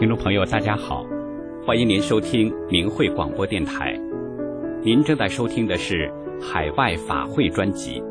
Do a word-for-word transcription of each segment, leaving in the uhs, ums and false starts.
听众朋友大家好，欢迎您收听明慧广播电台。您正在收听的是海外法会专辑。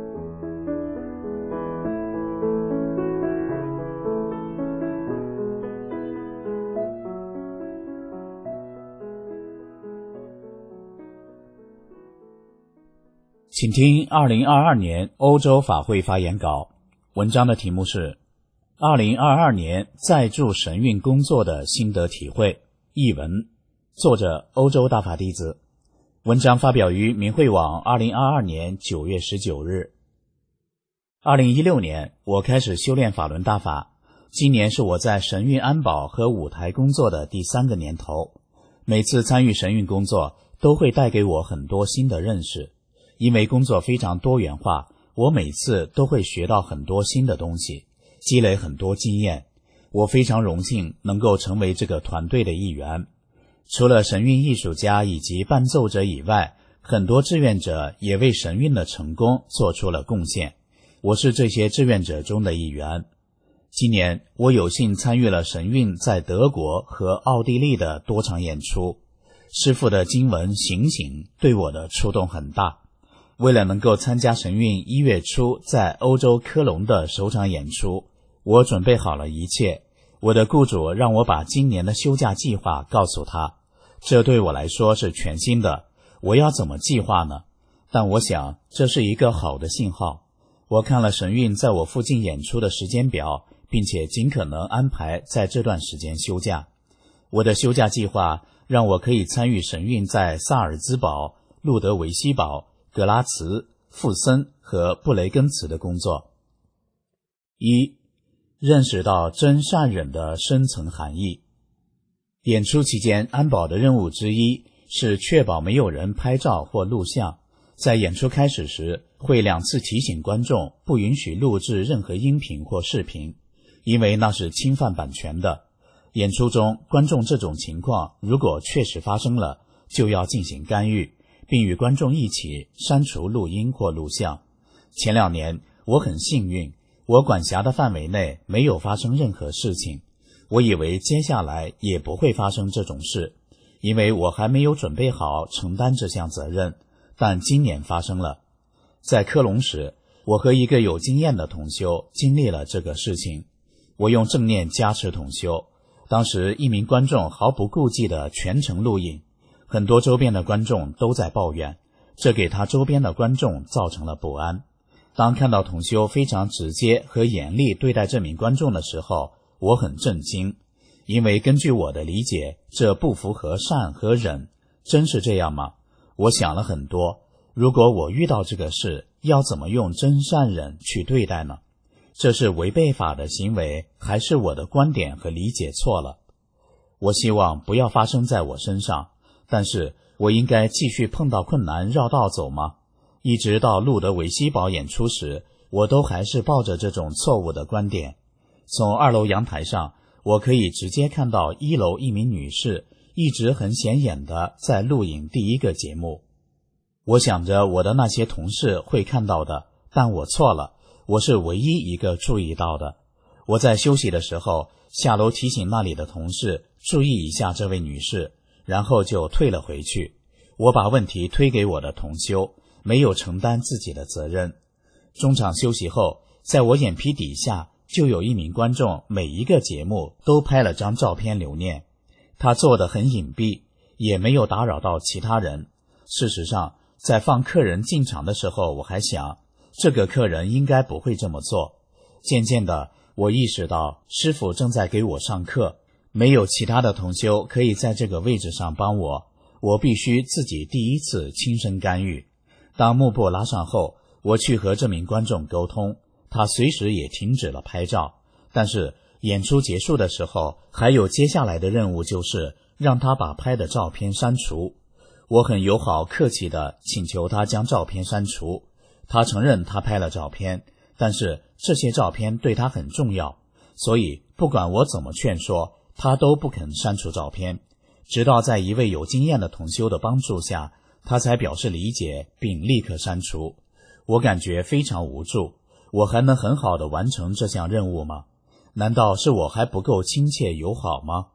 请听二零二二年欧洲法会发言稿，文章的题目是二零二二年在助神运工作的心得体会，译文，作者欧洲大法弟子。文章发表于明慧网二零二二年九月十九日。二零一六年我开始修炼法轮大法，今年是我在神运安保和舞台工作的第三个年头。每次参与神运工作都会带给我很多新的认识，因为工作非常多元化，我每次都会学到很多新的东西，积累很多经验。我非常荣幸能够成为这个团队的一员。除了神韵艺术家以及伴奏者以外，很多志愿者也为神韵的成功做出了贡献。我是这些志愿者中的一员。今年我有幸参与了神韵在德国和奥地利的多场演出，师父的经文醒醒对我的触动很大。为了能够参加神韵一月初在欧洲科隆的首场演出，我准备好了一切。我的雇主让我把今年的休假计划告诉他，这对我来说是全新的，我要怎么计划呢？但我想这是一个好的信号。我看了神韵在我附近演出的时间表，并且尽可能安排在这段时间休假。我的休假计划让我可以参与神韵在萨尔兹堡、路德维希堡、格拉茨、富森和布雷根茨的工作。一、认识到真善忍的深层含义。演出期间安保的任务之一是确保没有人拍照或录像。在演出开始时，会两次提醒观众不允许录制任何音频或视频，因为那是侵犯版权的。演出中观众这种情况如果确实发生了，就要进行干预，并与观众一起删除录音或录像。前两年我很幸运，我管辖的范围内没有发生任何事情。我以为接下来也不会发生这种事，因为我还没有准备好承担这项责任，但今年发生了。在科隆时，我和一个有经验的同修经历了这个事情。我用正念加持同修，当时一名观众毫不顾忌地全程录影，很多周边的观众都在抱怨，这给他周边的观众造成了不安。当看到同修非常直接和严厉对待这名观众的时候，我很震惊，因为根据我的理解，这不符合善和忍。真是这样吗？我想了很多，如果我遇到这个事，要怎么用真善忍去对待呢？这是违背法的行为，还是我的观点和理解错了？我希望不要发生在我身上，但是我应该继续碰到困难绕道走吗？一直到路德维希堡演出时，我都还是抱着这种错误的观点。从二楼阳台上，我可以直接看到一楼一名女士一直很显眼地在录影第一个节目。我想着我的那些同事会看到的，但我错了，我是唯一一个注意到的。我在休息的时候下楼提醒那里的同事注意一下这位女士，然后就退了回去。我把问题推给我的同修，没有承担自己的责任。中场休息后，在我眼皮底下就有一名观众每一个节目都拍了张照片留念。他做得很隐蔽，也没有打扰到其他人。事实上，在放客人进场的时候，我还想这个客人应该不会这么做。渐渐的，我意识到师父正在给我上课，没有其他的同修可以在这个位置上帮我，我必须自己第一次亲身干预。当幕布拉上后，我去和这名观众沟通，他随时也停止了拍照，但是演出结束的时候，还有接下来的任务，就是让他把拍的照片删除。我很友好客气地请求他将照片删除。他承认他拍了照片，但是这些照片对他很重要，所以不管我怎么劝说，他都不肯删除照片。直到在一位有经验的同修的帮助下，他才表示理解并立刻删除。我感觉非常无助，我还能很好地完成这项任务吗？难道是我还不够亲切友好吗？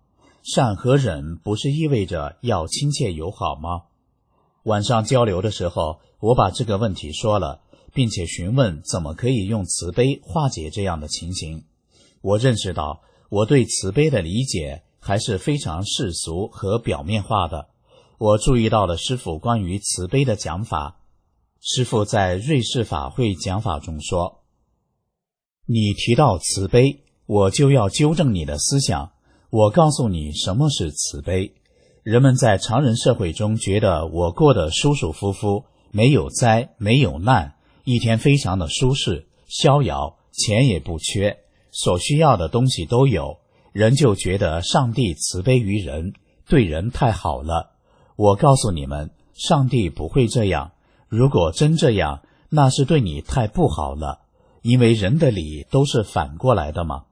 善和忍不是意味着要亲切友好吗？晚上交流的时候，我把这个问题说了，并且询问怎么可以用慈悲化解这样的情形。我认识到我对慈悲的理解还是非常世俗和表面化的。我注意到了师父关于慈悲的讲法。师父在瑞士法会讲法中说，你提到慈悲，我就要纠正你的思想。我告诉你什么是慈悲。人们在常人社会中觉得我过得舒舒服服，没有灾，没有难，一天非常的舒适逍遥，钱也不缺，所需要的东西都有，人就觉得上帝慈悲于人，对人太好了。我告诉你们，上帝不会这样，如果真这样，那是对你太不好了，因为人的理都是反过来的嘛。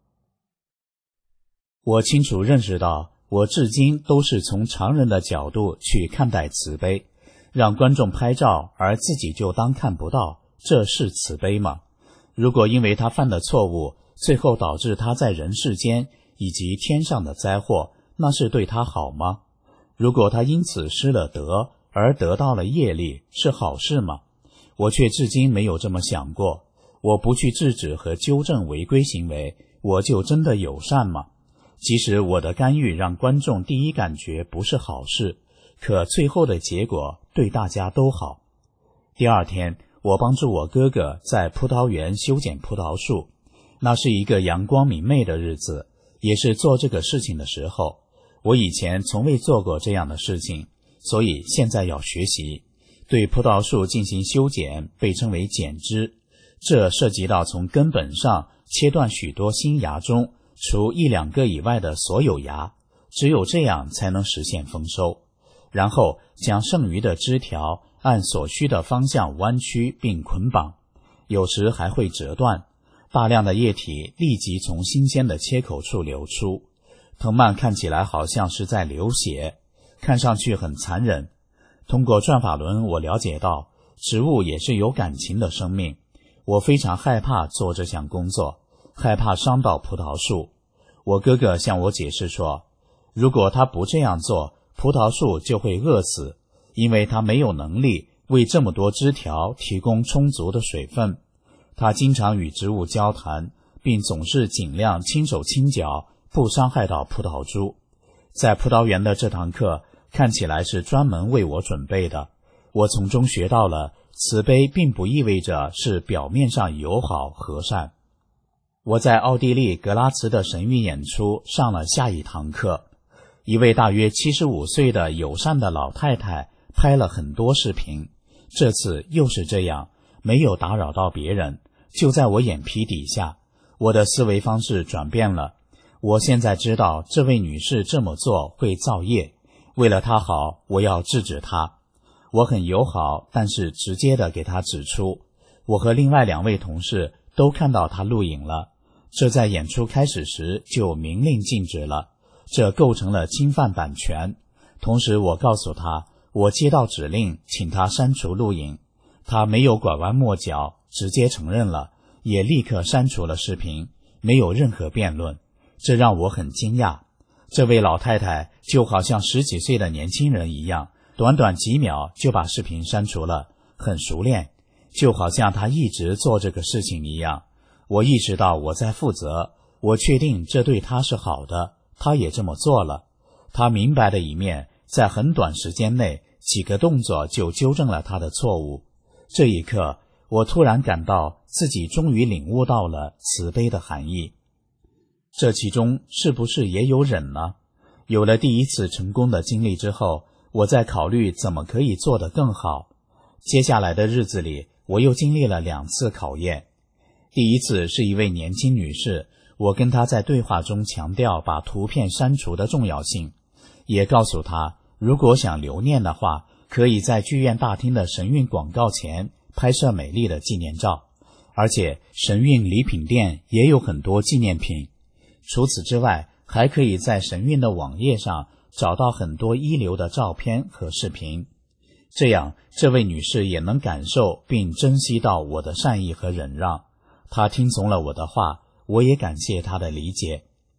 我清楚认识到，我至今都是从常人的角度去看待慈悲，让观众拍照而自己就当看不到，这是慈悲吗？如果因为他犯的错误，最后导致他在人世间以及天上的灾祸，那是对他好吗？如果他因此失了德而得到了业力，是好事吗？我却至今没有这么想过。我不去制止和纠正违规行为，我就真的友善吗？即使我的干预让观众第一感觉不是好事，可最后的结果对大家都好。第二天，我帮助我哥哥在葡萄园修剪葡萄树，那是一个阳光明媚的日子，也是做这个事情的时候。我以前从未做过这样的事情，所以现在要学习。对葡萄树进行修剪被称为剪枝，这涉及到从根本上切断许多新芽中除一两个以外的所有芽，只有这样才能实现丰收。然后将剩余的枝条按所需的方向弯曲并捆绑，有时还会折断，大量的液体立即从新鲜的切口处流出。藤蔓看起来好像是在流血，看上去很残忍。通过转法轮，我了解到植物也是有感情的生命。我非常害怕做这项工作，害怕伤到葡萄树。我哥哥向我解释说，如果他不这样做，葡萄树就会饿死，因为他没有能力为这么多枝条提供充足的水分。他经常与植物交谈，并总是尽量轻手轻脚，不伤害到葡萄株。在葡萄园的这堂课看起来是专门为我准备的，我从中学到了慈悲并不意味着是表面上友好和善。我在奥地利格拉茨的神韵演出上了下一堂课，一位大约七十五岁的友善的老太太拍了很多视频，这次又是这样，没有打扰到别人，就在我眼皮底下。我的思维方式转变了，我现在知道这位女士这么做会造业，为了她好，我要制止她。我很友好，但是直接的给她指出，我和另外两位同事都看到她录影了，这在演出开始时就明令禁止了，这构成了侵犯版权。同时我告诉她，我接到指令请她删除录影，她没有拐弯抹角，直接承认了，也立刻删除了视频，没有任何辩论。这让我很惊讶，这位老太太就好像十几岁的年轻人一样，短短几秒就把视频删除了，很熟练，就好像她一直做这个事情一样。我意识到我在负责，我确定这对她是好的，她也这么做了。她明白的一面，在很短时间内几个动作就纠正了她的错误。这一刻，我突然感到自己终于领悟到了慈悲的含义。这其中是不是也有忍呢？有了第一次成功的经历之后，我在考虑怎么可以做得更好。接下来的日子里，我又经历了两次考验。第一次是一位年轻女士，我跟她在对话中强调把图片删除的重要性，也告诉她，如果想留念的话，可以在剧院大厅的神韵广告前拍摄美丽的纪念照，而且神韵礼品店也有很多纪念品。除此之外，还可以在神韵的网页上找到很多一流的照片和视频。这样，这位女士也能感受并珍惜到我的善意和忍让。她听从了我的话，我也感谢她的理解。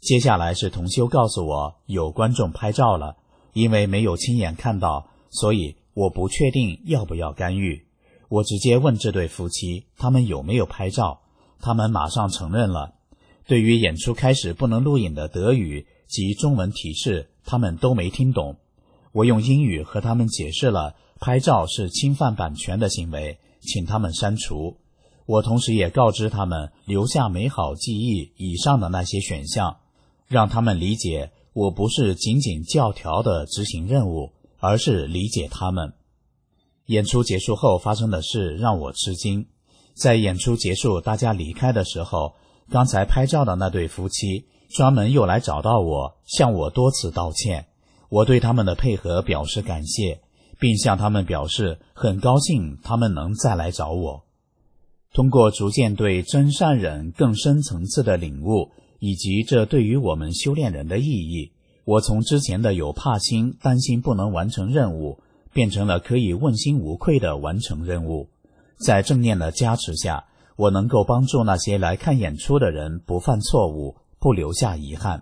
接下来是同修告诉我有观众拍照了，因为没有亲眼看到，所以我不确定要不要干预。我直接问这对夫妻他们有没有拍照，他们马上承认了。对于演出开始不能录影的德语及中文提示，他们都没听懂。我用英语和他们解释了拍照是侵犯版权的行为，请他们删除。我同时也告知他们留下美好记忆以上的那些选项，让他们理解我不是仅仅教条的执行任务，而是理解他们。演出结束后发生的事让我吃惊。在演出结束大家离开的时候，刚才拍照的那对夫妻专门又来找到我，向我多次道歉。我对他们的配合表示感谢，并向他们表示很高兴他们能再来找我。通过逐渐对真善忍更深层次的领悟，以及这对于我们修炼人的意义，我从之前的有怕心、担心不能完成任务，变成了可以问心无愧地完成任务。在正念的加持下，我能够帮助那些来看演出的人不犯错误，不留下遗憾。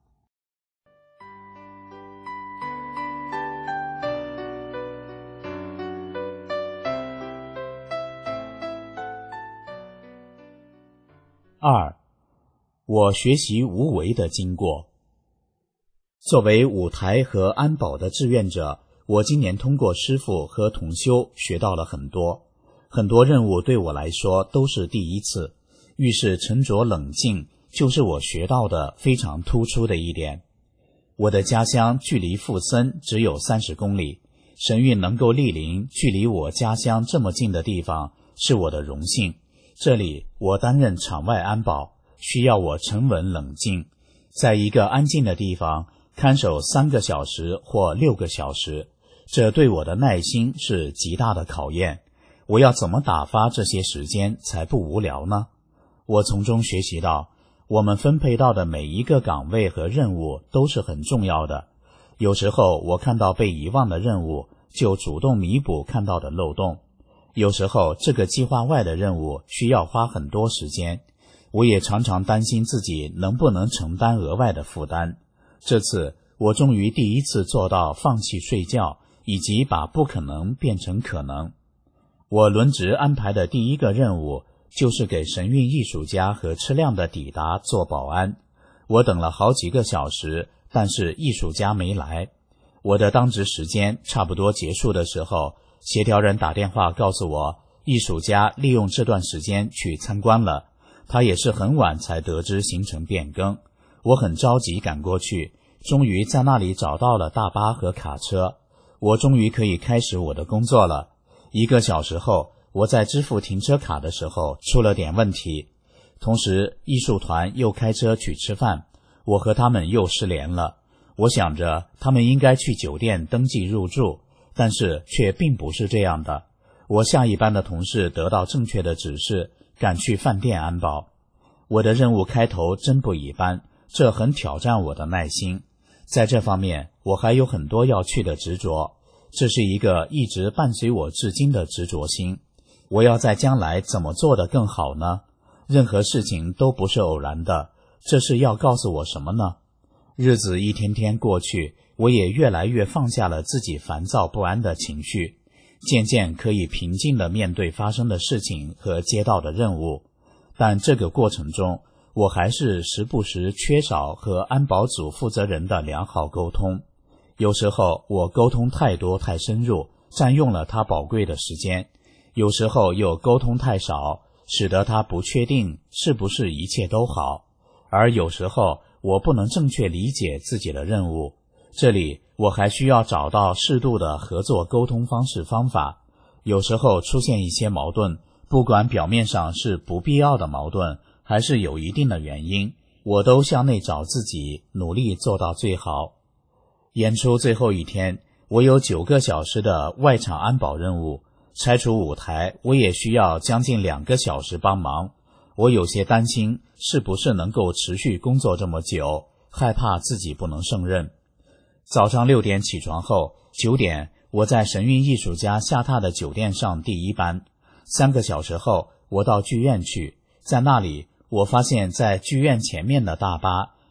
二，我学习无为的经过。作为舞台和安保的志愿者，我今年通过师父和同修学到了很多，很多任务对我来说都是第一次。遇事沉着冷静就是我学到的非常突出的一点。我的家乡距离富森只有三十公里，神韵能够莅临距离我家乡这么近的地方是我的荣幸。这里我担任场外安保，需要我沉稳冷静，在一个安静的地方看守三个小时或六个小时，这对我的耐心是极大的考验。我要怎么打发这些时间才不无聊呢？我从中学习到，我们分配到的每一个岗位和任务都是很重要的。有时候我看到被遗忘的任务，就主动弥补看到的漏洞。有时候这个计划外的任务需要花很多时间，我也常常担心自己能不能承担额外的负担。这次我终于第一次做到放弃睡觉，以及把不可能变成可能。我轮值安排的第一个任务就是给神韵艺术家和车辆的抵达做保安。我等了好几个小时，但是艺术家没来。我的当值时间差不多结束的时候，协调人打电话告诉我，艺术家利用这段时间去参观了，他也是很晚才得知行程变更。我很着急赶过去，终于在那里找到了大巴和卡车，我终于可以开始我的工作了。一个小时后，我在支付停车卡的时候出了点问题，同时艺术团又开车去吃饭，我和他们又失联了。我想着他们应该去酒店登记入住，但是却并不是这样的。我下一班的同事得到正确的指示，赶去饭店安保。我的任务开头真不一般，这很挑战我的耐心。在这方面，我还有很多要去的执着，这是一个一直伴随我至今的执着心。我要在将来怎么做得更好呢？任何事情都不是偶然的，这是要告诉我什么呢？日子一天天过去，我也越来越放下了自己烦躁不安的情绪，渐渐可以平静地面对发生的事情和接到的任务。但这个过程中，我还是时不时缺少和安保组负责人的良好沟通。有时候我沟通太多太深入，占用了他宝贵的时间；有时候又沟通太少，使得他不确定是不是一切都好。而有时候我不能正确理解自己的任务，这里我还需要找到适度的合作沟通方式方法。有时候出现一些矛盾，不管表面上是不必要的矛盾，还是有一定的原因，我都向内找自己，努力做到最好。演出最后一天，我有九个小时的外场安保任务，拆除舞台我也需要将近两个小时帮忙。我有些担心是不是能够持续工作这么久，害怕自己不能胜任。早上六点起床后，九点我在神韵艺术家下榻的酒店上第一班。三个小时后，我到剧院去，在那里我发现在剧院前面的大巴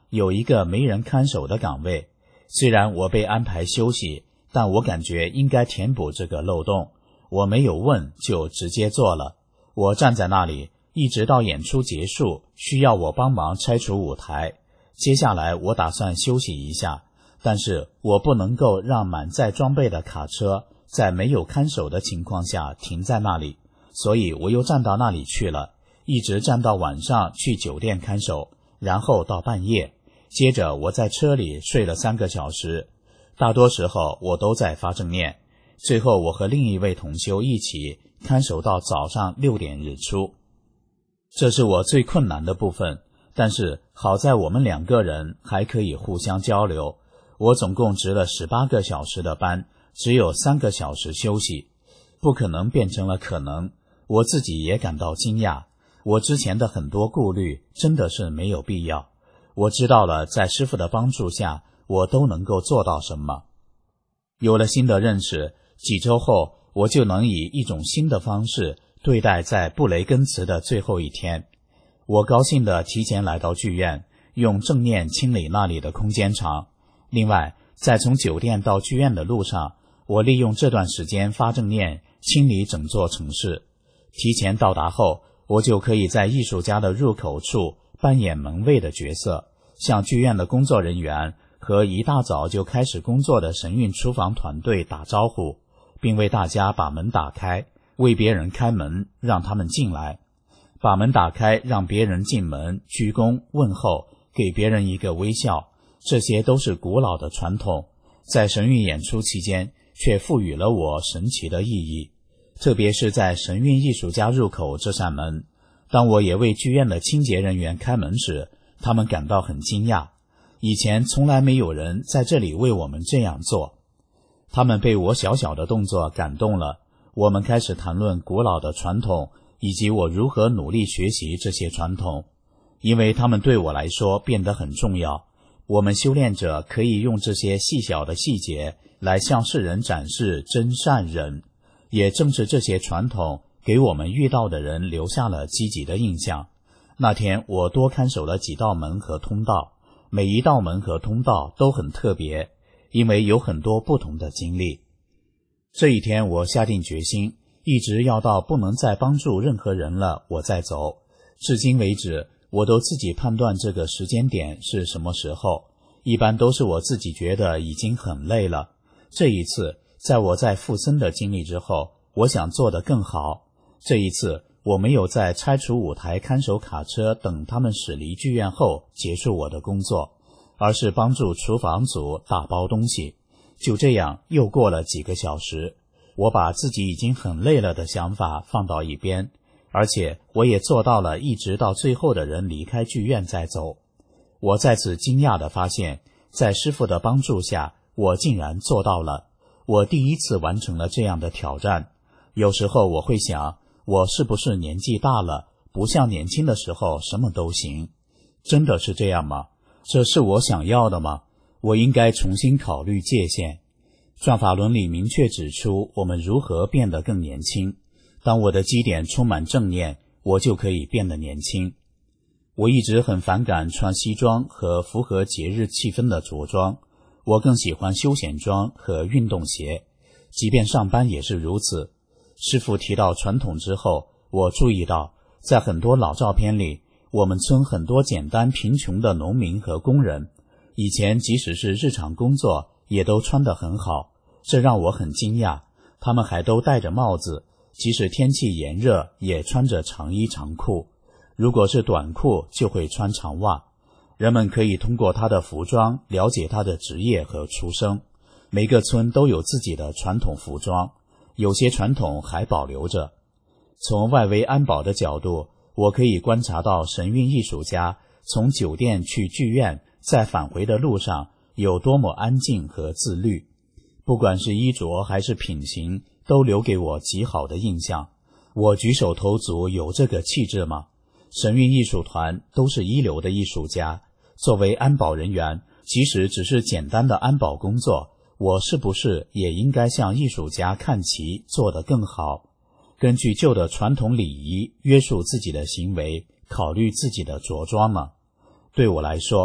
有一个没人看守的岗位，虽然我被安排休息，但我感觉应该填补这个漏洞，我没有问就直接做了。我站在那里一直到演出结束，需要我帮忙拆除舞台。接下来我打算休息一下，但是我不能够让满载装备的卡车在没有看守的情况下停在那里，所以我又站到那里去了，一直站到晚上去酒店看守，然后到半夜。接着我在车里睡了三个小时，大多时候我都在发正念。最后我和另一位同修一起看守到早上六点日出。这是我最困难的部分，但是好在我们两个人还可以互相交流。我总共值了十八个小时的班，只有三个小时休息。不可能变成了可能，我自己也感到惊讶。我之前的很多顾虑真的是没有必要。我知道了，在师父的帮助下，我都能够做到什么。有了新的认识，几周后我就能以一种新的方式对待在布雷根茨的最后一天。我高兴地提前来到剧院，用正念清理那里的空间场。另外，在从酒店到剧院的路上，我利用这段时间发正念，清理整座城市。提前到达后，我就可以在艺术家的入口处扮演门卫的角色，向剧院的工作人员和一大早就开始工作的神韵厨房团队打招呼，并为大家把门打开，为别人开门，让他们进来。把门打开，让别人进门，鞠躬问候，给别人一个微笑，这些都是古老的传统，在神韵演出期间却赋予了我神奇的意义。特别是在神韵艺术家入口这扇门，当我也为剧院的清洁人员开门时，他们感到很惊讶，以前从来没有人在这里为我们这样做。他们被我小小的动作感动了，我们开始谈论古老的传统，以及我如何努力学习这些传统，因为他们对我来说变得很重要。我们修炼者可以用这些细小的细节来向世人展示真善忍，也正是这些传统给我们遇到的人留下了积极的印象。那天我多看守了几道门和通道，每一道门和通道都很特别，因为有很多不同的经历。这一天我下定决心，一直要到不能再帮助任何人了我再走。至今为止，我都自己判断这个时间点是什么时候，一般都是我自己觉得已经很累了。这一次在我在附森的经历之后，我想做得更好。这一次我没有在拆除舞台、看守卡车等他们驶离剧院后结束我的工作，而是帮助厨房组打包东西。就这样又过了几个小时，我把自己已经很累了的想法放到一边，而且我也做到了一直到最后的人离开剧院再走。我再次惊讶地发现，在师父的帮助下，我竟然做到了。我第一次完成了这样的挑战。有时候我会想，我是不是年纪大了，不像年轻的时候什么都行？真的是这样吗？这是我想要的吗？我应该重新考虑界限。转法轮里明确指出我们如何变得更年轻。当我的基点充满正念，我就可以变得年轻。我一直很反感穿西装和符合节日气氛的着装，我更喜欢休闲装和运动鞋，即便上班也是如此。师父提到传统之后，我注意到在很多老照片里，我们村很多简单贫穷的农民和工人，以前即使是日常工作也都穿得很好，这让我很惊讶。他们还都戴着帽子，即使天气炎热也穿着长衣长裤，如果是短裤就会穿长袜。人们可以通过他的服装了解他的职业和出身。每个村都有自己的传统服装，有些传统还保留着。从外围安保的角度，我可以观察到神韵艺术家从酒店去剧院在返回的路上有多么安静和自律，不管是衣着还是品行，都留给我极好的印象。我举手投足有这个气质吗？神韵艺术团都是一流的艺术家，作为安保人员，即使只是简单的安保工作，我是不是也应该向艺术家看齐，做得更好？根据旧的传统礼仪约束自己的行为，考虑自己的着装呢？对我来说，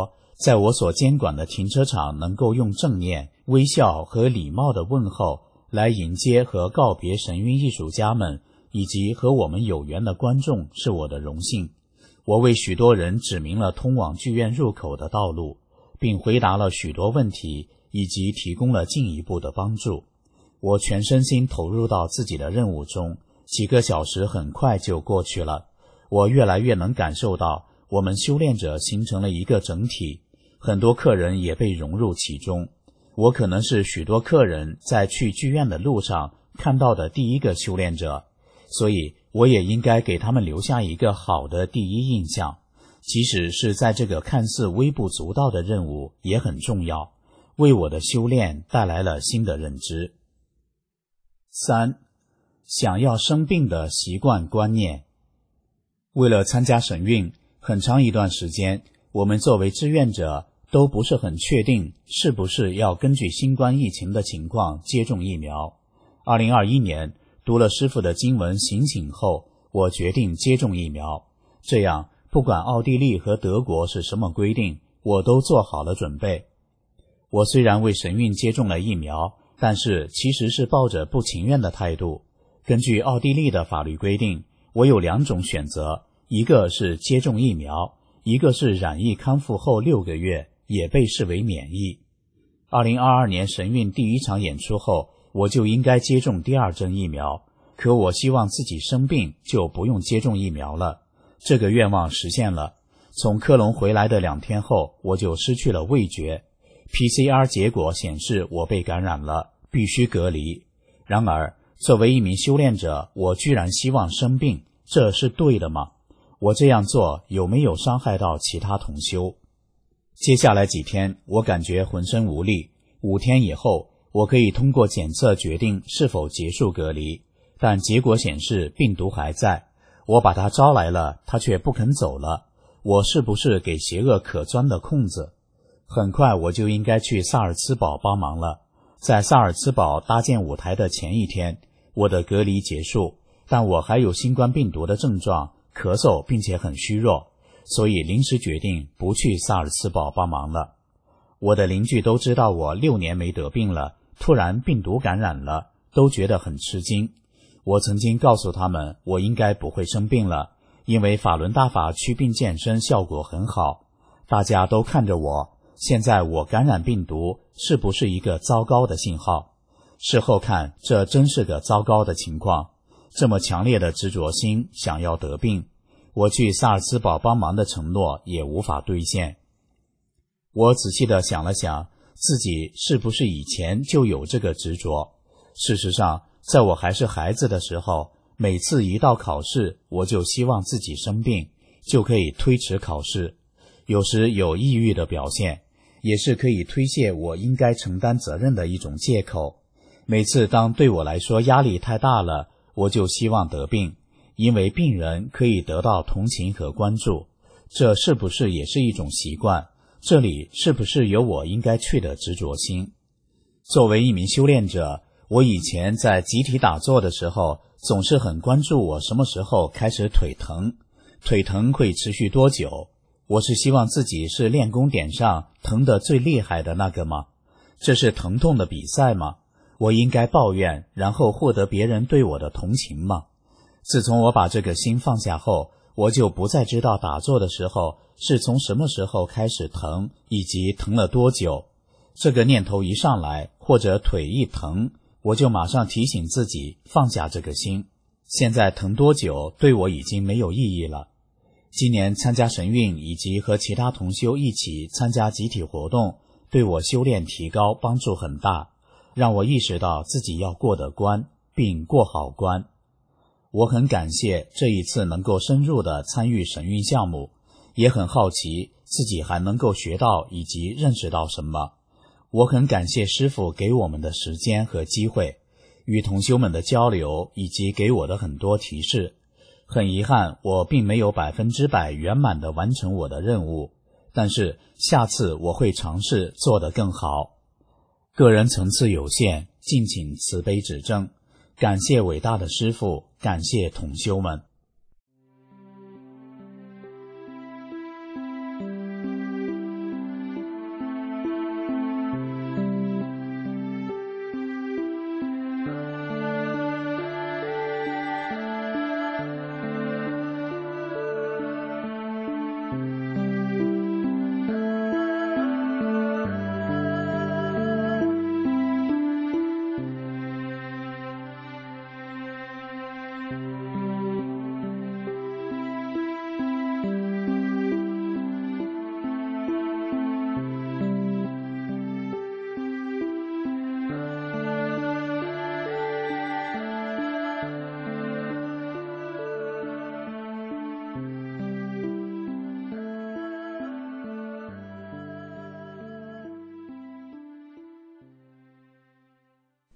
在我所监管的停车场能够用正念、微笑和礼貌的问候来迎接和告别神韵艺术家们以及和我们有缘的观众是我的荣幸。我为许多人指明了通往剧院入口的道路，并回答了许多问题，以及提供了进一步的帮助。我全身心投入到自己的任务中，几个小时很快就过去了。我越来越能感受到我们修炼者形成了一个整体，很多客人也被融入其中。我可能是许多客人在去剧院的路上看到的第一个修炼者，所以我也应该给他们留下一个好的第一印象，即使是在这个看似微不足道的任务也很重要，为我的修炼带来了新的认知。三、想要生病的习惯观念。为了参加神韵，很长一段时间，我们作为志愿者都不是很确定是不是要根据新冠疫情的情况接种疫苗。二零二一年读了师父的经文醒醒后，我决定接种疫苗。这样不管奥地利和德国是什么规定，我都做好了准备。我虽然为神韵接种了疫苗，但是其实是抱着不情愿的态度。根据奥地利的法律规定，我有两种选择，一个是接种疫苗，一个是染疫康复后六个月也被视为免疫。二零二二年神韵第一场演出后，我就应该接种第二针疫苗，可我希望自己生病就不用接种疫苗了。这个愿望实现了。从科隆回来的两天后，我就失去了味觉。P C R 结果显示我被感染了，必须隔离。然而，作为一名修炼者，我居然希望生病，这是对的吗？我这样做有没有伤害到其他同修？接下来几天，我感觉浑身无力。五天以后，我可以通过检测决定是否结束隔离，但结果显示病毒还在。我把它招来了，它却不肯走了。我是不是给邪恶可钻的空子？很快我就应该去萨尔茨堡帮忙了。在萨尔茨堡搭建舞台的前一天，我的隔离结束，但我还有新冠病毒的症状，咳嗽并且很虚弱，所以临时决定不去萨尔茨堡帮忙了。我的邻居都知道我六年没得病了，突然病毒感染了，都觉得很吃惊。我曾经告诉他们，我应该不会生病了，因为法轮大法祛病健身效果很好。大家都看着我，现在我感染病毒是不是一个糟糕的信号？事后看，这真是个糟糕的情况。这么强烈的执着心想要得病，我去萨尔茨堡帮忙的承诺也无法兑现。我仔细地想了想，自己是不是以前就有这个执着？事实上，在我还是孩子的时候，每次一到考试，我就希望自己生病，就可以推迟考试。有时有抑郁的表现，也是可以推卸我应该承担责任的一种借口。每次当对我来说压力太大了，我就希望得病，因为病人可以得到同情和关注。这是不是也是一种习惯？这里是不是有我应该去的执着心？作为一名修炼者，我以前在集体打坐的时候，总是很关注我什么时候开始腿疼，腿疼会持续多久？我是希望自己是练功点上疼得最厉害的那个吗？这是疼痛的比赛吗？我应该抱怨，然后获得别人对我的同情吗？自从我把这个心放下后，我就不再知道打坐的时候是从什么时候开始疼，以及疼了多久。这个念头一上来，或者腿一疼，我就马上提醒自己放下这个心。现在疼多久对我已经没有意义了。今年参加神韵以及和其他同修一起参加集体活动，对我修炼提高帮助很大，让我意识到自己要过得关，并过好关。我很感谢这一次能够深入地参与神韵项目，也很好奇自己还能够学到以及认识到什么。我很感谢师父给我们的时间和机会，与同修们的交流以及给我的很多提示。很遗憾，我并没有百分之百圆满地完成我的任务，但是下次我会尝试做得更好。个人层次有限，敬请慈悲指正。感谢伟大的师父，感谢同修们。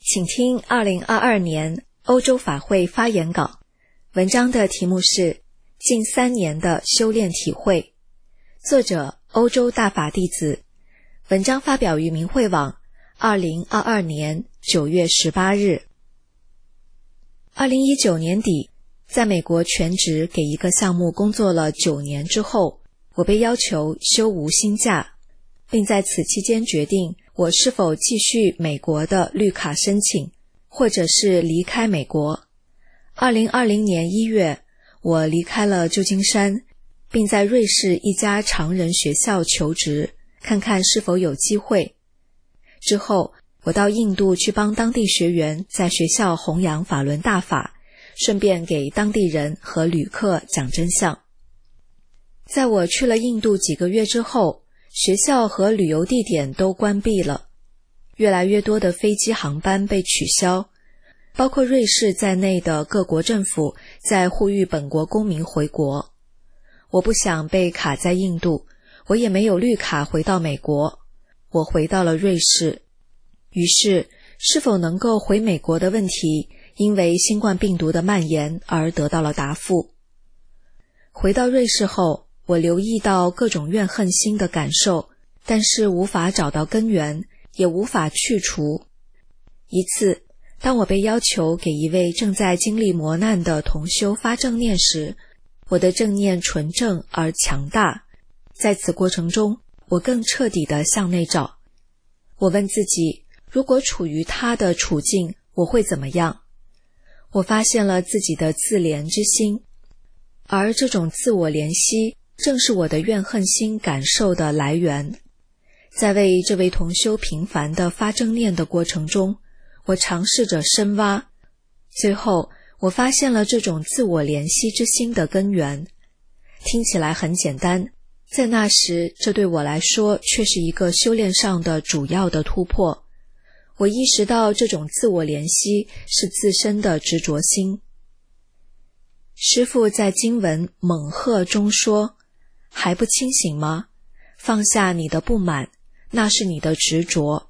请听二零二二年欧洲法会发言稿，文章的题目是近三年的修炼体会，作者欧洲大法弟子，文章发表于明慧网二零二二年九月十八日。二零一九年底，在美国全职给一个项目工作了九年之后，我被要求休无薪假，并在此期间决定我是否继续美国的绿卡申请，或者是离开美国。二零二零年一月，我离开了旧金山，并在瑞士一家常人学校求职，看看是否有机会。之后，我到印度去帮当地学员在学校弘扬法轮大法，顺便给当地人和旅客讲真相。在我去了印度几个月之后，学校和旅游地点都关闭了，越来越多的飞机航班被取消，包括瑞士在内的各国政府在呼吁本国公民回国。我不想被卡在印度，我也没有绿卡回到美国，我回到了瑞士。于是，是否能够回美国的问题，因为新冠病毒的蔓延而得到了答复。回到瑞士后，我留意到各种怨恨心的感受，但是无法找到根源，也无法去除。一次，当我被要求给一位正在经历磨难的同修发正念时，我的正念纯正而强大。在此过程中，我更彻底地向内找。我问自己，如果处于他的处境，我会怎么样？我发现了自己的自怜之心，而这种自我怜惜正是我的怨恨心感受的来源。在为这位同修频繁地发正念的过程中，我尝试着深挖，最后我发现了这种自我怜惜之心的根源。听起来很简单，在那时这对我来说却是一个修炼上的主要的突破。我意识到这种自我怜惜是自身的执着心。师父在经文猛喝中说，还不清醒吗？放下你的不满，那是你的执着。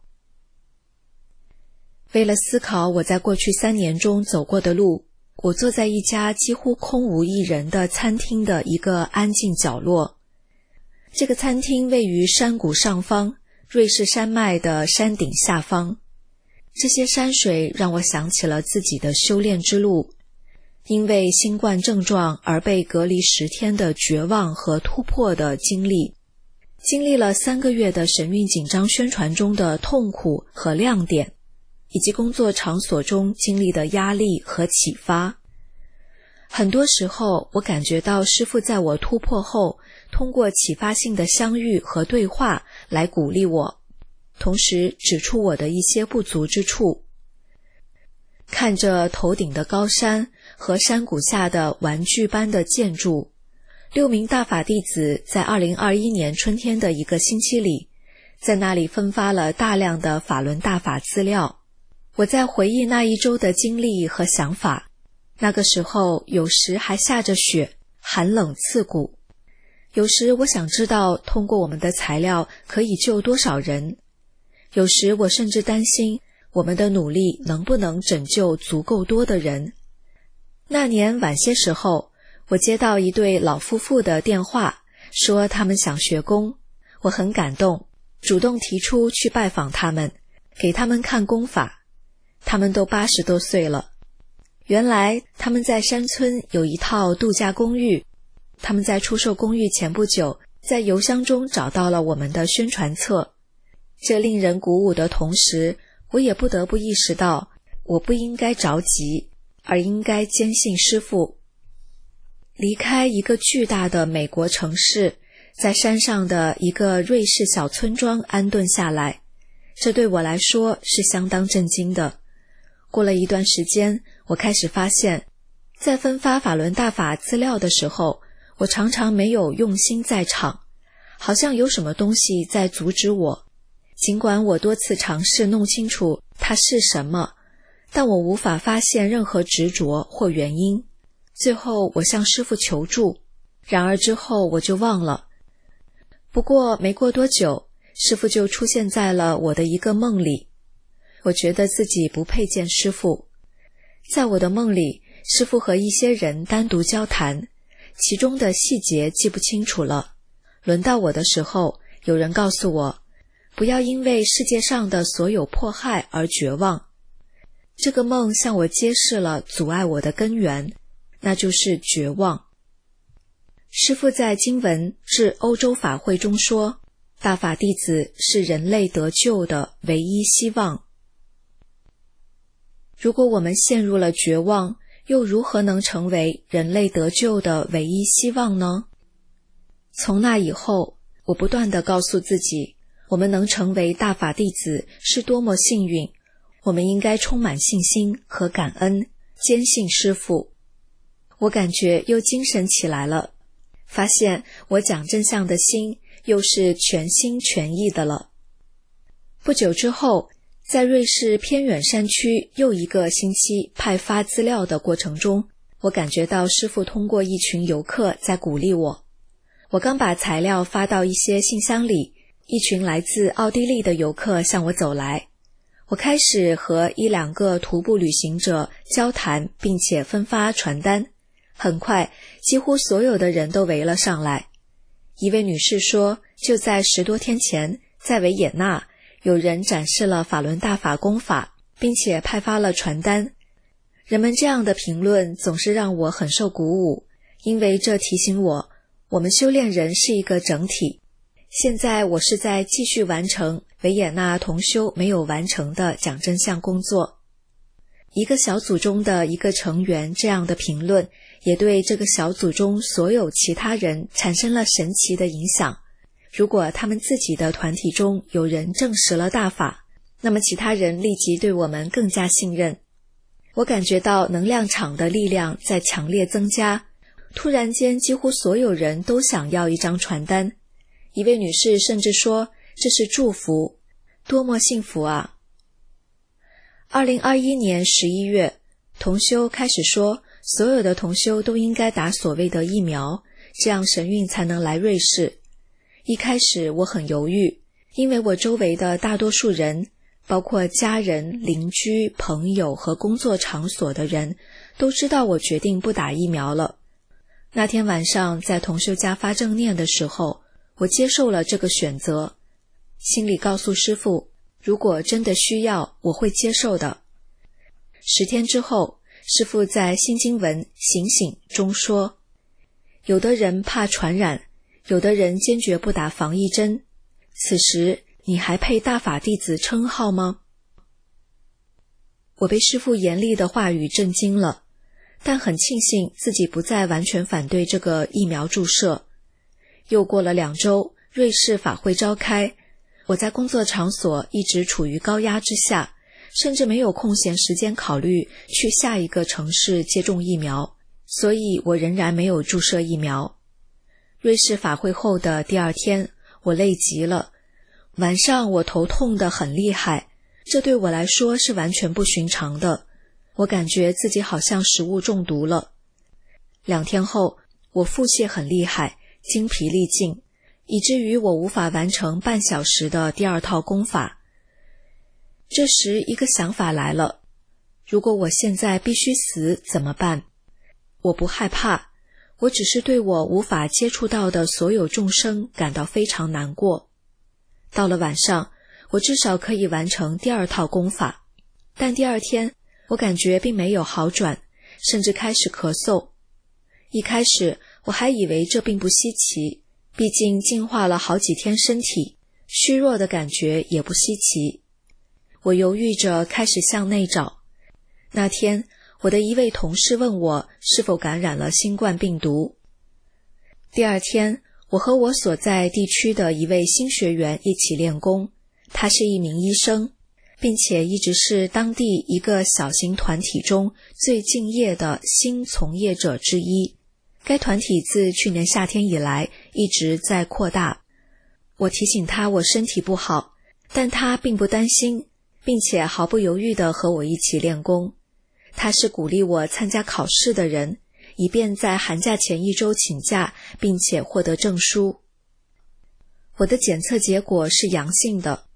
为了思考我在过去三年中走过的路，我坐在一家几乎空无一人的餐厅的一个安静角落。这个餐厅位于山谷上方，瑞士山脉的山顶下方。这些山水让我想起了自己的修炼之路，因为新冠症状而被隔离十天的绝望和突破的经历，经历了三个月的神韵紧张宣传中的痛苦和亮点，以及工作场所中经历的压力和启发。很多时候，我感觉到师父在我突破后，通过启发性的相遇和对话来鼓励我，同时指出我的一些不足之处。看着头顶的高山和山谷下的玩具般的建筑，六名大法弟子在二零二一年春天的一个星期里，在那里分发了大量的法轮大法资料。我在回忆那一周的经历和想法，那个时候有时还下着雪，寒冷刺骨。有时我想知道通过我们的材料可以救多少人，有时我甚至担心我们的努力能不能拯救足够多的人。那年晚些时候，我接到一对老夫妇的电话，说他们想学功。我很感动，主动提出去拜访他们，给他们看功法。他们都八十多岁了。原来他们在山村有一套度假公寓，他们在出售公寓前不久，在邮箱中找到了我们的宣传册。这令人鼓舞的同时，我也不得不意识到，我不应该着急，而应该坚信师父。离开一个巨大的美国城市，在山上的一个瑞士小村庄安顿下来，这对我来说是相当震惊的。过了一段时间，我开始发现，在分发法轮大法资料的时候，我常常没有用心在场，好像有什么东西在阻止我。尽管我多次尝试弄清楚它是什么，但我无法发现任何执着或原因。最后我向师父求助，然而之后我就忘了。不过没过多久，师父就出现在了我的一个梦里。 我觉得自己不配见师父。在我的梦里，师父和一些人单独交谈，其中的细节记不清楚了。轮到我的时候，有人告诉我，不要因为世界上的所有迫害而绝望。这个梦向我揭示了阻碍我的根源，那就是绝望。师父在经文致欧洲法会中说，大法弟子是人类得救的唯一希望。如果我们陷入了绝望，又如何能成为人类得救的唯一希望呢？从那以后，我不断地告诉自己，我们能成为大法弟子是多么幸运，我们应该充满信心和感恩，坚信师父。我感觉又精神起来了，发现我讲真相的心又是全心全意的了。不久之后，在瑞士偏远山区又一个星期派发资料的过程中，我感觉到师父通过一群游客在鼓励我。我刚把材料发到一些信箱里，一群来自奥地利的游客向我走来。我开始和一两个徒步旅行者交谈，并且分发传单。很快，几乎所有的人都围了上来。一位女士说，就在十多天前，在维也纳，有人展示了法轮大法功法，并且派发了传单。人们这样的评论总是让我很受鼓舞，因为这提醒我，我们修炼人是一个整体。现在我是在继续完成维也纳同修没有完成的讲真相工作。一个小组中的一个成员这样的评论，也对这个小组中所有其他人产生了神奇的影响。如果他们自己的团体中有人证实了大法，那么其他人立即对我们更加信任。我感觉到能量场的力量在强烈增加，突然间几乎所有人都想要一张传单。一位女士甚至说，这是祝福，多么幸福啊！二零二一年十一月，同修开始说，所有的同修都应该打所谓的疫苗，这样神韵才能来瑞士。一开始我很犹豫，因为我周围的大多数人，包括家人、邻居、朋友和工作场所的人，都知道我决定不打疫苗了。那天晚上在同修家发正念的时候，我接受了这个选择，心里告诉师父，如果真的需要，我会接受的。十天之后，师父在新经文醒醒中说，有的人怕传染，有的人坚决不打防疫针，此时你还配大法弟子称号吗？我被师父严厉的话语震惊了，但很庆幸自己不再完全反对这个疫苗注射。又过了两周，瑞士法会召开，我在工作场所一直处于高压之下，甚至没有空闲时间考虑去下一个城市接种疫苗，所以我仍然没有注射疫苗。瑞士法会后的第二天，我累极了，晚上我头痛得很厉害，这对我来说是完全不寻常的，我感觉自己好像食物中毒了。两天后，我腹泻很厉害，精疲力尽，以至于我无法完成半小时的第二套功法。这时一个想法来了，如果我现在必须死怎么办？我不害怕，我只是对我无法接触到的所有众生感到非常难过。到了晚上，我至少可以完成第二套功法，但第二天我感觉并没有好转，甚至开始咳嗽。一开始我还以为这并不稀奇，毕竟净化了好几天身体，虚弱的感觉也不稀奇。我犹豫着开始向内找。那天我的一位同事问我是否感染了新冠病毒。第二天，我和我所在地区的一位新学员一起练功，他是一名医生，并且一直是当地一个小型团体中最敬业的新从业者之一。该团体自去年夏天以来一直在扩大。我提醒他我身体不好，但他并不担心，并且毫不犹豫地和我一起练功。他是鼓励我参加考试的人，以便在寒假前一周请假，并且获得证书。我的检测结果是阳性的。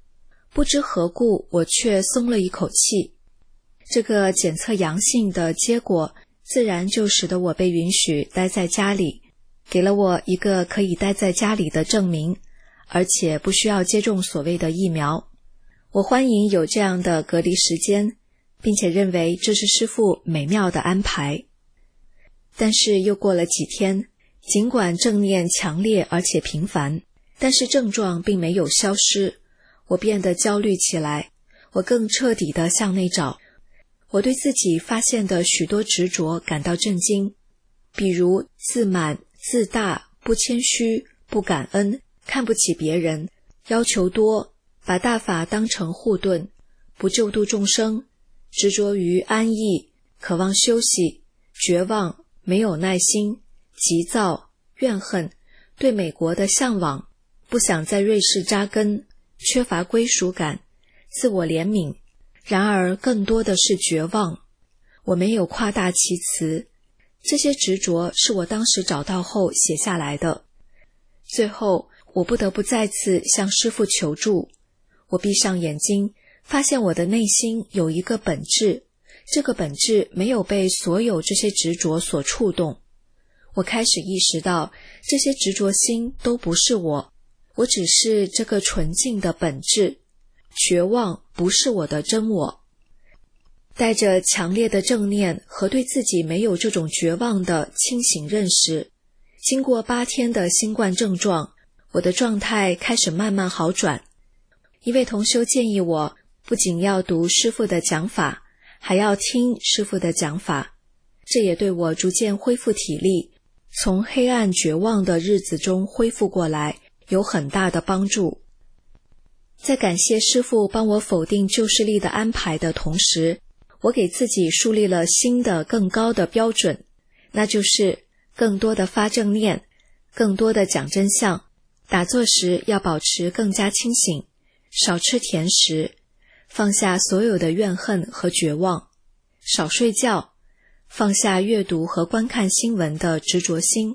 不知何故，我却松了一口气。这个检测阳性的结果，自然就使得我被允许待在家里，给了我一个可以待在家里的证明，而且不需要接种所谓的疫苗。我欢迎有这样的隔离时间，并且认为这是师父美妙的安排。但是又过了几天，尽管正念强烈而且频繁，但是症状并没有消失。我变得焦虑起来，我更彻底地向内找。我对自己发现的许多执着感到震惊，比如自满、自大、不谦虚、不感恩、看不起别人、要求多、把大法当成护盾、不救度众生、执着于安逸、渴望休息、绝望、没有耐心、急躁、怨恨、对美国的向往、不想在瑞士扎根、缺乏归属感、自我怜悯，然而更多的是绝望。我没有夸大其词，这些执着是我当时找到后写下来的。最后，我不得不再次向师父求助。我闭上眼睛，发现我的内心有一个本质，这个本质没有被所有这些执着所触动。我开始意识到，这些执着心都不是我，我只是这个纯净的本质。绝望不是我的真我。带着强烈的正念和对自己没有这种绝望的清醒认识，经过八天的新冠症状，我的状态开始慢慢好转。一位同修建议我，不仅要读师父的讲法，还要听师父的讲法，这也对我逐渐恢复体力，从黑暗绝望的日子中恢复过来，有很大的帮助。在感谢师父帮我否定旧势力的安排的同时，我给自己树立了新的更高的标准，那就是更多的发正念，更多的讲真相，打坐时要保持更加清醒，少吃甜食，放下所有的怨恨和绝望，少睡觉，放下阅读和观看新闻的执着心。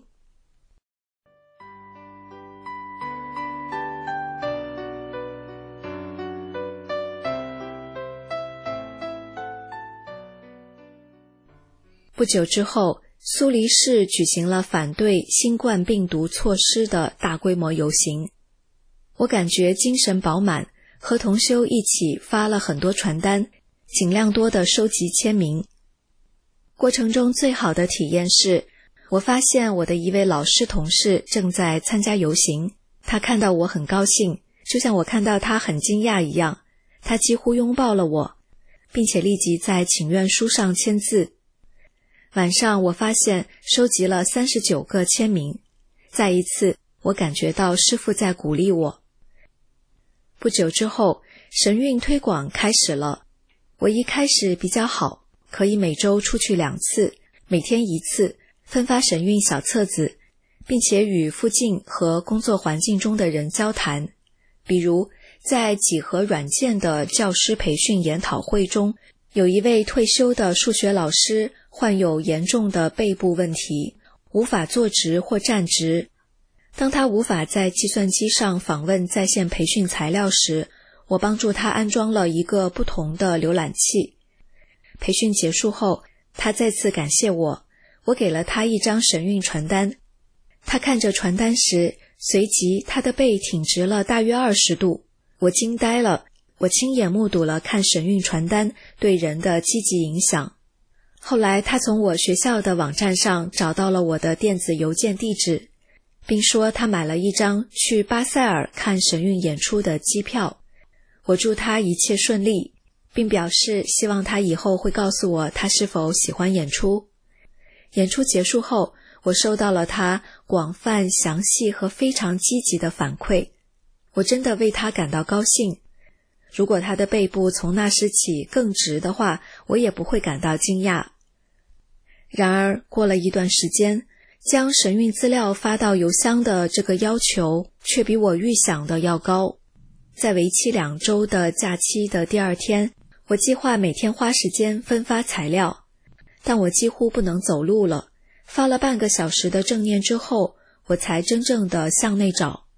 不久之后，苏黎世举行了反对新冠病毒措施的大规模游行。我感觉精神饱满，和同修一起发了很多传单，尽量多的收集签名。过程中最好的体验是，我发现我的一位老师同事正在参加游行，他看到我很高兴，就像我看到他很惊讶一样，他几乎拥抱了我，并且立即在请愿书上签字。晚上我发现收集了三十九个签名，再一次我感觉到师父在鼓励我。不久之后，神韵推广开始了。我一开始比较好，可以每周出去两次，每天一次，分发神韵小册子，并且与附近和工作环境中的人交谈。比如在几何软件的教师培训研讨会中，有一位退休的数学老师患有严重的背部问题，无法坐直或站直。当他无法在计算机上访问在线培训材料时，我帮助他安装了一个不同的浏览器。培训结束后，他再次感谢我，我给了他一张神韵传单。他看着传单时，随即他的背挺直了大约二十度，我惊呆了。我亲眼目睹了看神韵传单对人的积极影响。后来他从我学校的网站上找到了我的电子邮件地址，并说他买了一张去巴塞尔看神韵演出的机票。我祝他一切顺利，并表示希望他以后会告诉我他是否喜欢演出。演出结束后，我收到了他广泛、详细和非常积极的反馈，我真的为他感到高兴。如果他的背部从那时起更直的话，我也不会感到惊讶。然而，过了一段时间，将神韵资料发到邮箱的这个要求却比我预想的要高。在为期两周的假期的第二天，我计划每天花时间分发材料，但我几乎不能走路了。发了半个小时的正念之后，我才真正的向内找。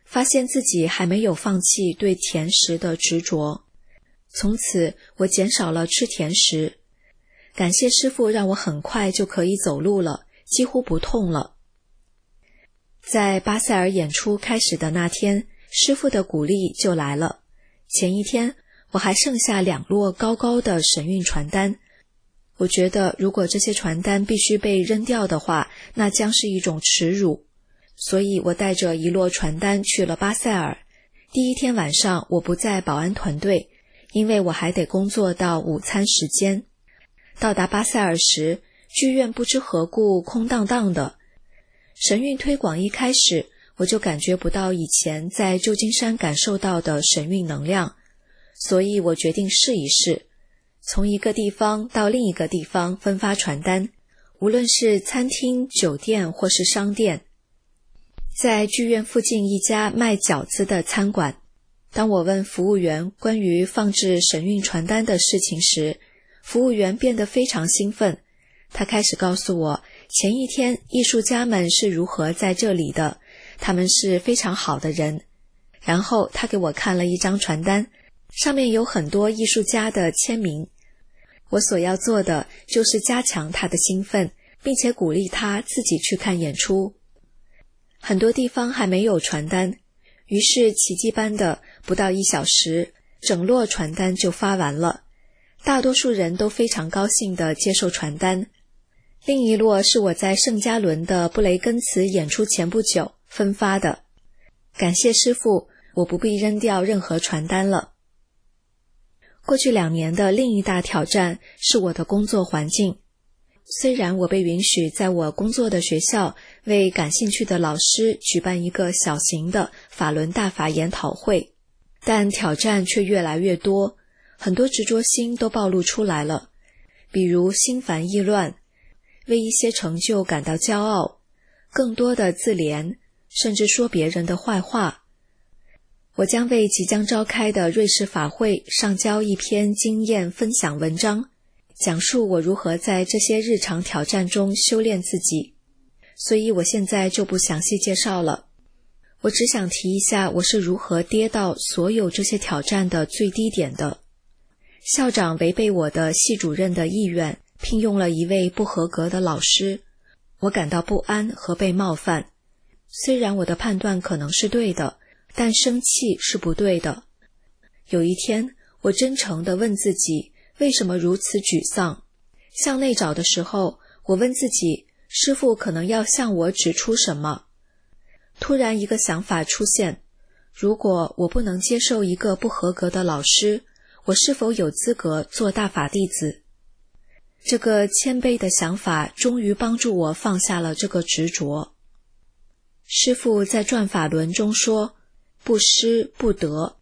发现自己还没有放弃对甜食的执着。从此我减少了吃甜食，感谢师父让我很快就可以走路了，几乎不痛了。在巴塞尔演出开始的那天，师父的鼓励就来了。前一天我还剩下两摞高高的神韵传单，我觉得如果这些传单必须被扔掉的话，那将是一种耻辱，所以我带着一摞传单去了巴塞尔。第一天晚上我不在保安团队，因为我还得工作到午餐时间。到达巴塞尔时，剧院不知何故空荡荡的。神韵推广一开始，我就感觉不到以前在旧金山感受到的神韵能量，所以我决定试一试，从一个地方到另一个地方分发传单，无论是餐厅、酒店或是商店。在剧院附近一家卖饺子的餐馆，当我问服务员关于放置神韵传单的事情时，服务员变得非常兴奋。他开始告诉我前一天艺术家们是如何在这里的，他们是非常好的人。然后他给我看了一张传单，上面有很多艺术家的签名。我所要做的就是加强他的兴奋，并且鼓励他自己去看演出。很多地方还没有传单，于是奇迹般的不到一小时，整摞传单就发完了。大多数人都非常高兴地接受传单。另一摞是我在圣加伦的布雷根茨演出前不久分发的。感谢师父，我不必扔掉任何传单了。过去两年的另一大挑战是我的工作环境。虽然我被允许在我工作的学校为感兴趣的老师举办一个小型的法轮大法研讨会，但挑战却越来越多，很多执着心都暴露出来了，比如心烦意乱，为一些成就感到骄傲，更多的自怜，甚至说别人的坏话。我将为即将召开的瑞士法会上交一篇经验分享文章，讲述我如何在这些日常挑战中修炼自己，所以我现在就不详细介绍了。我只想提一下我是如何跌到所有这些挑战的最低点的。校长违背我的系主任的意愿，聘用了一位不合格的老师，我感到不安和被冒犯。虽然我的判断可能是对的，但生气是不对的。有一天，我真诚地问自己，为什么如此沮丧？向内找的时候，我问自己，师父可能要向我指出什么？突然一个想法出现，如果我不能接受一个不合格的老师，我是否有资格做大法弟子？这个谦卑的想法终于帮助我放下了这个执着。师父在转法轮中说，不失不得。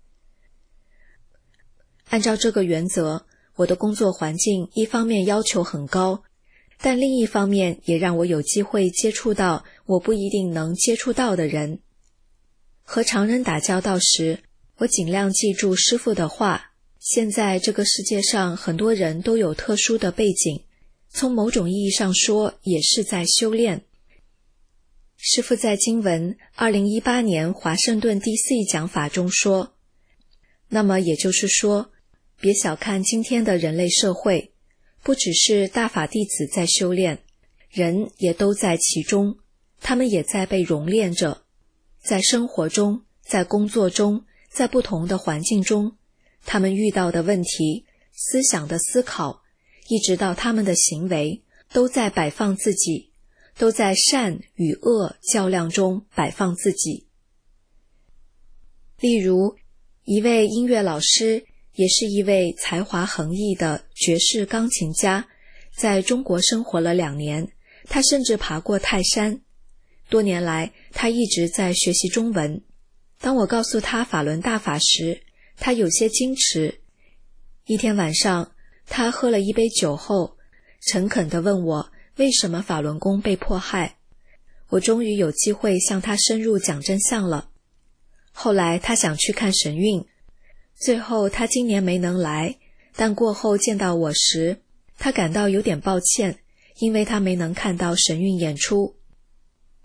按照这个原则，我的工作环境一方面要求很高，但另一方面也让我有机会接触到我不一定能接触到的人。和常人打交道时，我尽量记住师父的话，现在这个世界上很多人都有特殊的背景，从某种意义上说也是在修炼。师父在经文二零一八年华盛顿 D C 讲法中说，那么也就是说，别小看今天的人类社会，不只是大法弟子在修炼，人也都在其中，他们也在被熔炼着，在生活中，在工作中，在不同的环境中，他们遇到的问题、思想的思考，一直到他们的行为，都在摆放自己，都在善与恶较量中摆放自己。例如，一位音乐老师，也是一位才华横溢的爵士钢琴家，在中国生活了两年，他甚至爬过泰山。多年来，他一直在学习中文。当我告诉他法轮大法时，他有些矜持。一天晚上，他喝了一杯酒后，诚恳地问我为什么法轮功被迫害。我终于有机会向他深入讲真相了。后来他想去看神韵，最后他今年没能来，但过后见到我时，他感到有点抱歉，因为他没能看到神韵演出。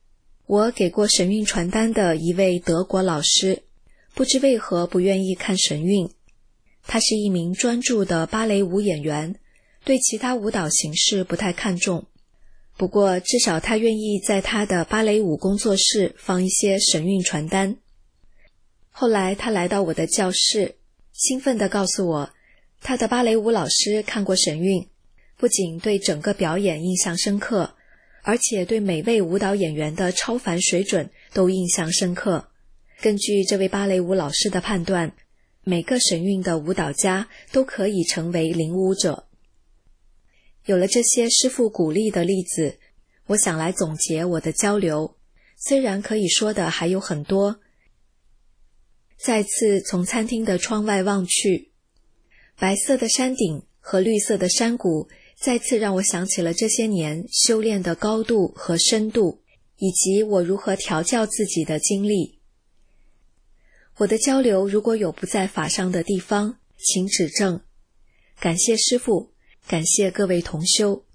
我给过神韵传单的一位德国老师，不知为何不愿意看神韵。他是一名专注的芭蕾舞演员，对其他舞蹈形式不太看重。不过至少他愿意在他的芭蕾舞工作室放一些神韵传单。后来他来到我的教室，兴奋地告诉我，他的芭蕾舞老师看过神韵，不仅对整个表演印象深刻，而且对每位舞蹈演员的超凡水准都印象深刻。根据这位芭蕾舞老师的判断，每个神韵的舞蹈家都可以成为领舞者。有了这些师父鼓励的例子，我想来总结我的交流，虽然可以说的还有很多。再次从餐厅的窗外望去，白色的山顶和绿色的山谷再次让我想起了这些年修炼的高度和深度，以及我如何调教自己的经历。我的交流如果有不在法上的地方，请指正。感谢师父，感谢各位同修。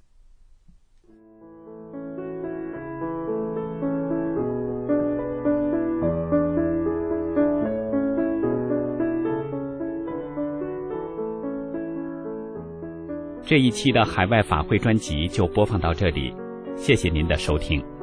这一期的海外法会专辑就播放到这里，谢谢您的收听。